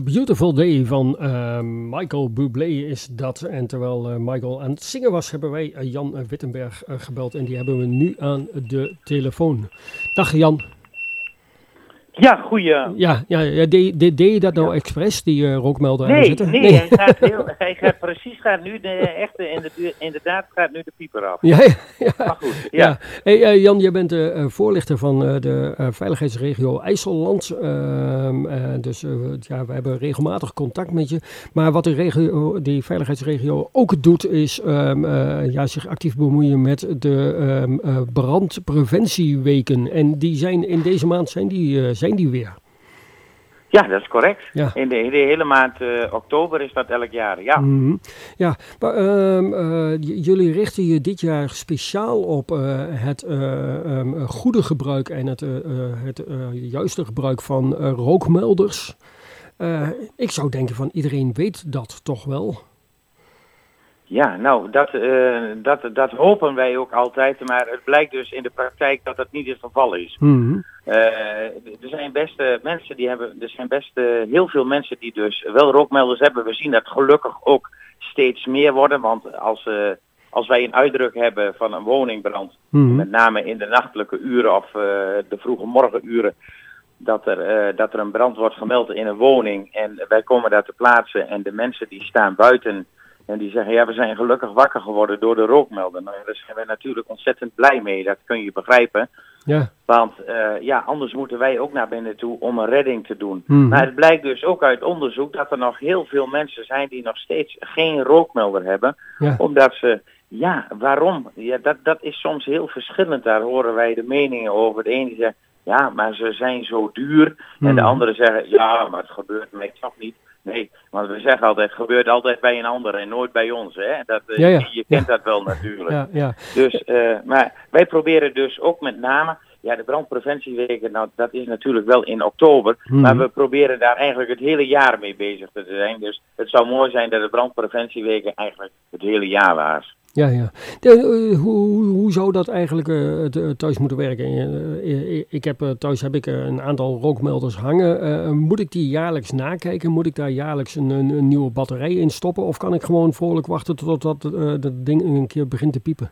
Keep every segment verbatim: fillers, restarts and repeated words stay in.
Beautiful Day van uh, Michael Bublé is dat. En terwijl uh, Michael aan het zingen was, hebben wij uh, Jan Wittenberg uh, gebeld. En die hebben we nu aan de telefoon. Dag Jan. Ja, goeie. Ja, ja, ja deed, deed, deed je dat nou ja. expres, die uh, rookmelder nee, aanzetten? Nee, nee, hij gaat, heel, hij gaat precies, gaat nu de echte, inderdaad gaat nu de pieper af. Ja, ja. ja. Maar goed, ja. ja. Hey, uh, Jan, jij bent de uh, voorlichter van uh, de uh, veiligheidsregio IJsselland. Uh, uh, dus uh, ja, we hebben regelmatig contact met je. Maar wat de regio, die veiligheidsregio ook doet, is um, uh, ja, zich actief bemoeien met de um, uh, brandpreventieweken. En die zijn in deze maand zijn die... Uh, zijn die weer. Ja, dat is correct. Ja. In, de, in de hele maand uh, oktober is dat elk jaar, ja. Mm-hmm. Ja, maar um, uh, j- jullie richten je dit jaar speciaal op uh, het uh, um, goede gebruik en het, uh, het uh, juiste gebruik van uh, rookmelders. Uh, ik zou denken van iedereen weet dat toch wel? Ja, nou, dat, uh, dat, dat hopen wij ook altijd, maar het blijkt dus in de praktijk dat dat niet het geval is. Mm-hmm. Uh, er zijn best uh, mensen die hebben, er zijn best uh, heel veel mensen die dus wel rookmelders hebben. We zien dat gelukkig ook steeds meer worden, want als, uh, als wij een uitdruk hebben van een woningbrand, mm-hmm. met name in de nachtelijke uren of uh, de vroege morgenuren, dat er, uh, dat er een brand wordt gemeld in een woning en wij komen daar te plaatsen en de mensen die staan buiten en die zeggen, ja, we zijn gelukkig wakker geworden door de rookmelder. Nou, daar zijn wij natuurlijk ontzettend blij mee, dat kun je begrijpen. Ja. Want uh, ja, anders moeten wij ook naar binnen toe om een redding te doen. Hmm. Maar het blijkt dus ook uit onderzoek dat er nog heel veel mensen zijn die nog steeds geen rookmelder hebben. Ja. Omdat ze, ja, waarom? Ja, dat, dat is soms heel verschillend. Daar horen wij de meningen over. De ene zegt, ja, maar ze zijn zo duur. Hmm. En de andere zeggen, ja, maar het gebeurt mij toch niet. Nee, want we zeggen altijd, het gebeurt altijd bij een ander en nooit bij ons. Hè? Dat, uh, ja, ja. Je, je kent ja. dat wel natuurlijk. Ja, ja. Dus, uh, maar wij proberen dus ook met name, ja, de brandpreventieweken, nou dat is natuurlijk wel in oktober, hmm. maar we proberen daar eigenlijk het hele jaar mee bezig te zijn. Dus het zou mooi zijn dat de brandpreventieweken eigenlijk het hele jaar was. Ja, ja. De, uh, hoe, hoe zou dat eigenlijk uh, thuis moeten werken? Uh, ik heb, uh, thuis heb ik uh, een aantal rookmelders hangen. Uh, moet ik die jaarlijks nakijken? Moet ik daar jaarlijks een, een, een nieuwe batterij in stoppen? Of kan ik gewoon vrolijk wachten totdat uh, dat ding een keer begint te piepen?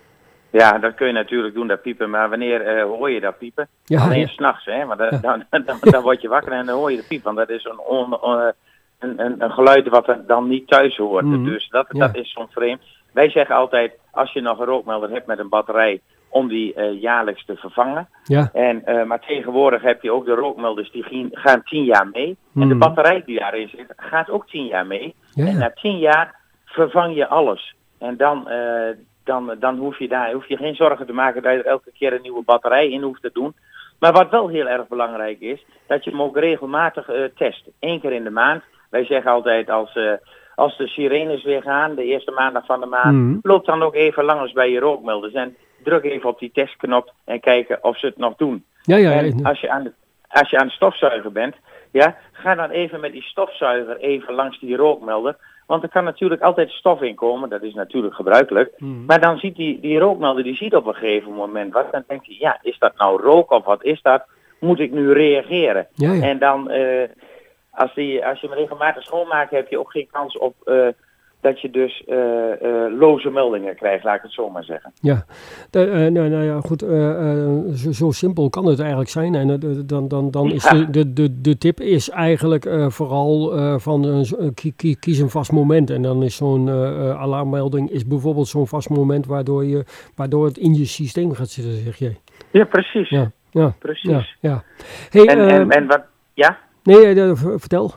Ja, dat kun je natuurlijk doen, dat piepen. Maar wanneer uh, hoor je dat piepen? Ja, Alleen ja. 's nachts, hè? Want dan, ja. dan, dan, dan, dan word je wakker en dan hoor je de piep. Want dat is een, on, on, een, een, een geluid wat er dan niet thuis hoort. Mm. Dus dat, ja. dat is soms vreemd. Wij zeggen altijd, als je nog een rookmelder hebt met een batterij, om die uh, jaarlijks te vervangen. Ja. En, uh, maar tegenwoordig heb je ook de rookmelders die gaan, gaan tien jaar mee. Mm. En de batterij die daarin zit, gaat ook tien jaar mee. Ja. En na tien jaar vervang je alles. En dan, uh, dan, dan hoef je daar hoef je geen zorgen te maken dat je er elke keer een nieuwe batterij in hoeft te doen. Maar wat wel heel erg belangrijk is, dat je hem ook regelmatig uh, test. Eén keer in de maand. Wij zeggen altijd als... Uh, Als de sirenes weer gaan, de eerste maandag van de maand, mm. loop dan ook even langs bij je rookmelders en druk even op die testknop en kijken of ze het nog doen. Ja, ja, en ja. als je aan de, als je aan het stofzuigen bent, ja, ga dan even met die stofzuiger even langs die rookmelder. Want er kan natuurlijk altijd stof in komen, dat is natuurlijk gebruikelijk. Mm. Maar dan ziet die, die rookmelder, die ziet op een gegeven moment wat. Dan denkt hij, ja, is dat nou rook of wat is dat? Moet ik nu reageren? Ja, ja. En dan... Uh, Als, die, als je hem regelmatig schoonmaakt, heb je ook geen kans op uh, dat je dus uh, uh, loze meldingen krijgt, laat ik het zo maar zeggen. Ja, de, uh, nou, nou ja, goed, uh, uh, zo, zo simpel kan het eigenlijk zijn. En uh, dan, dan, dan is ja. de, de, de, de tip is eigenlijk uh, vooral uh, van uh, kies, kies een vast moment. En dan is zo'n uh, alarmmelding is bijvoorbeeld zo'n vast moment waardoor, je, waardoor het in je systeem gaat zitten, zeg jij. Ja, precies. Ja, ja, precies. Ja, ja. Hey, en, uh, en, en wat, ja? Nee, uh, vertel.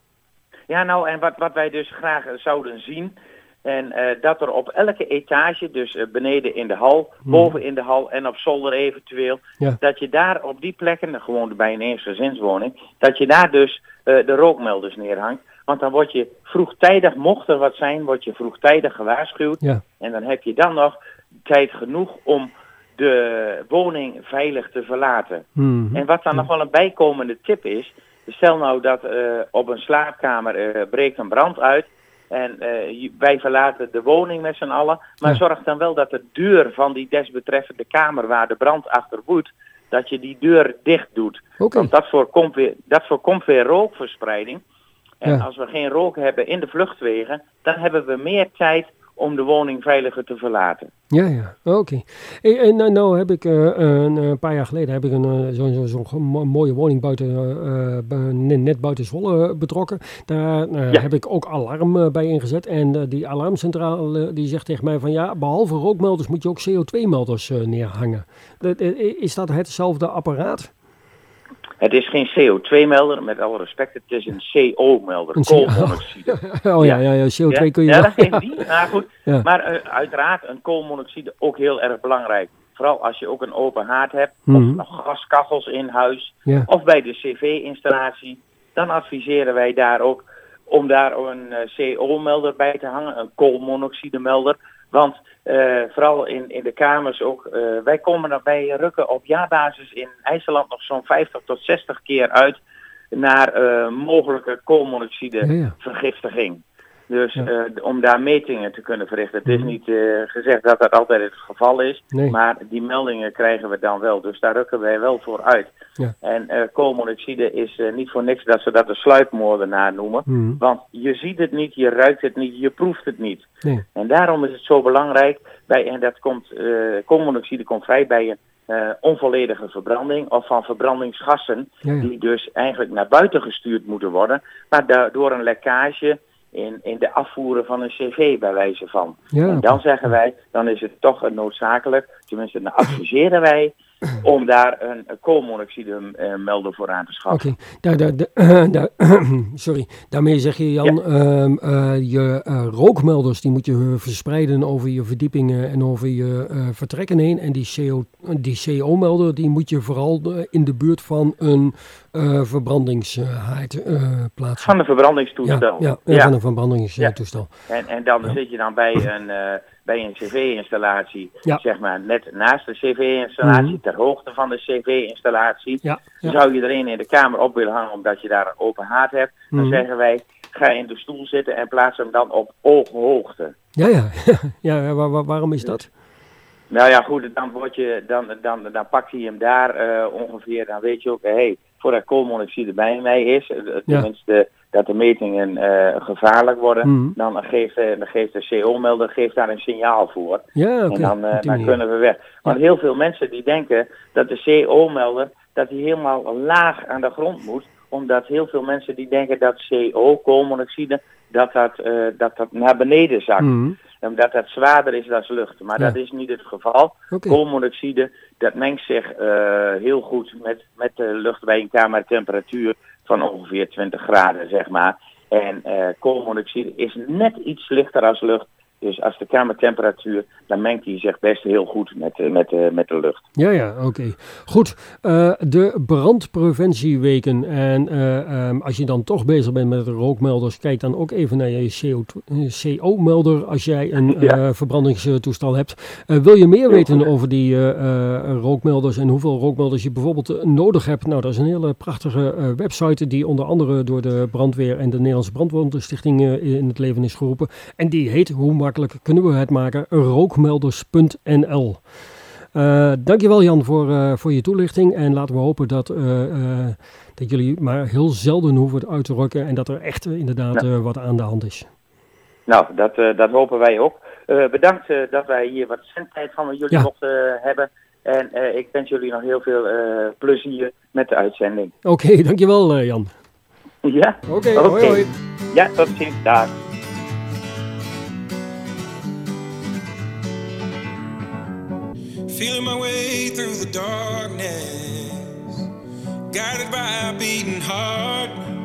Ja, nou, en wat, wat wij dus graag uh, zouden zien, en uh, dat er op elke etage, dus uh, beneden in de hal, hmm. boven in de hal en op zolder eventueel, ja. dat je daar op die plekken, gewoon bij een eensgezinswoning, dat je daar dus uh, de rookmelders neerhangt. Want dan word je vroegtijdig, mocht er wat zijn, word je vroegtijdig gewaarschuwd. Ja. En dan heb je dan nog tijd genoeg om de woning veilig te verlaten. Hmm. En wat dan ja. nog wel een bijkomende tip is, stel nou dat uh, op een slaapkamer uh, breekt een brand uit en uh, wij verlaten de woning met z'n allen, maar ja. zorg dan wel dat de deur van die desbetreffende kamer waar de brand achter woedt, dat je die deur dicht doet. Okay. Want dat voorkomt weer, dat voorkomt weer rookverspreiding. En Ja. als we geen rook hebben in de vluchtwegen, dan hebben we meer tijd om de woning veiliger te verlaten. Ja, ja, oké. Okay. En, en nou, nou heb ik uh, een, een paar jaar geleden heb ik een uh, zo'n zo, zo, zo mooie woning buiten, uh, net buiten Zwolle betrokken. Daar uh, ja. heb ik ook alarm uh, bij ingezet. En uh, die alarmcentrale uh, die zegt tegen mij van ja, behalve rookmelders moet je ook C O twee melders uh, neerhangen. Dat, uh, is dat hetzelfde apparaat? Het is geen C O twee melder, met alle respect, het is een C O melder, koolmonoxide. Oh ja, ja, ja, C O twee ja? kun je ja, wel. Ja, dat die. Nou goed, ja. maar uh, uiteraard een koolmonoxide ook heel erg belangrijk. Vooral als je ook een open haard hebt, mm-hmm. of nog gaskachels in huis, ja. of bij de C V-installatie. Dan adviseren wij daar ook om daar een uh, C O-melder bij te hangen, een koolmonoxidemelder. Want uh, vooral in, in de kamers ook, uh, wij komen daarbij rukken op jaarbasis in IJsseland nog zo'n vijftig tot zestig keer uit naar uh, mogelijke koolmonoxidevergiftiging. Ja, ja. Dus ja. uh, om daar metingen te kunnen verrichten. Het is niet uh, gezegd dat dat altijd het geval is, nee. maar die meldingen krijgen we dan wel. Dus daar rukken wij wel voor uit. Ja. En uh, koolmonoxide is uh, niet voor niks dat ze dat de sluipmoordenaar noemen. Mm. Want je ziet het niet, je ruikt het niet, je proeft het niet. Nee. En daarom is het zo belangrijk, bij, en dat komt, uh, koolmonoxide komt vrij bij een uh, onvolledige verbranding of van verbrandingsgassen, ja, ja. die dus eigenlijk naar buiten gestuurd moeten worden, maar da- door een lekkage In, in de afvoeren van een cv bij wijze van. Ja, en dan zeggen wij, dan is het toch noodzakelijk, tenminste dan adviseren wij, om daar een, een koolmonoxide uh, melder voor aan te schaffen. Oké, okay. daar, daar, daar, daar, sorry. Daarmee zeg je, Jan, ja. uh, uh, je uh, rookmelders die moet je uh, verspreiden over je verdiepingen en over je uh, vertrekken heen. En die, C O, die C O-melder die moet je vooral uh, in de buurt van een uh, verbrandingshaard uh, plaatsen. Van een verbrandingstoestel. Ja, ja, ja. van een verbrandingstoestel. Ja. En, en dan ja. zit je dan bij een... Uh, bij een cv-installatie, ja. zeg maar net naast de cv-installatie, mm-hmm. ter hoogte van de cv-installatie. Ja. Ja. Zou je er een in de kamer op willen hangen omdat je daar een open haard hebt, mm-hmm. dan zeggen wij, ga in de stoel zitten en plaats hem dan op ooghoogte. Ja, ja. ja waar, waar, waarom is dat? Nou ja, goed, dan, word je, dan, dan, dan pakt hij hem daar uh, ongeveer, dan weet je ook, hé, hey, voordat koolmonoxide bij mij is, uh, tenminste ja. dat de metingen uh, gevaarlijk worden, mm-hmm. dan, geeft, uh, dan geeft de C O-melder geeft daar een signaal voor. Ja, okay. En dan, uh, dan kunnen we weg. Want ja. heel veel mensen die denken dat de C O-melder, dat die helemaal laag aan de grond moet, omdat heel veel mensen die denken dat C O, koolmonoxide, dat dat, uh, dat, dat naar beneden zakt. Mm-hmm. Omdat dat zwaarder is dan lucht. Maar ja. dat is niet het geval. Okay. Koolmonoxide, dat mengt zich uh, heel goed met, met de lucht bij een kamertemperatuur van ongeveer twintig graden, zeg maar. En uh, koolmonoxide is net iets lichter als lucht. Dus als de kamertemperatuur, dan mengt hij zich best heel goed met, uh, met, uh, met de lucht. Ja, ja, oké. Okay. Goed, uh, de brandpreventieweken. En uh, um, als je dan toch bezig bent met de rookmelders, kijk dan ook even naar je C O-melder als jij een ja. uh, verbrandingstoestel hebt. Uh, wil je meer weten over die uh, uh, rookmelders en hoeveel rookmelders je bijvoorbeeld uh, nodig hebt? Nou, dat is een hele prachtige uh, website die onder andere door de brandweer en de Nederlandse Brandwondenstichting uh, in het leven is geroepen. En die heet, hoe makkelijk kunnen we het maken, rookmelders punt n l. Uh, dankjewel Jan voor, uh, voor je toelichting en laten we hopen dat, uh, uh, dat jullie maar heel zelden hoeven uit te rukken en dat er echt uh, inderdaad uh, wat aan de hand is. Nou, dat, uh, dat hopen wij ook. Uh, bedankt uh, dat wij hier wat zendtijd van jullie ja. mochten uh, hebben en uh, ik wens jullie nog heel veel uh, plezier met de uitzending. Oké, okay, dankjewel uh, Jan. Ja? Oké, okay, okay. hoi hoi. Ja, tot ziens. Dag. Feeling my way through the darkness, guided by a beating heart.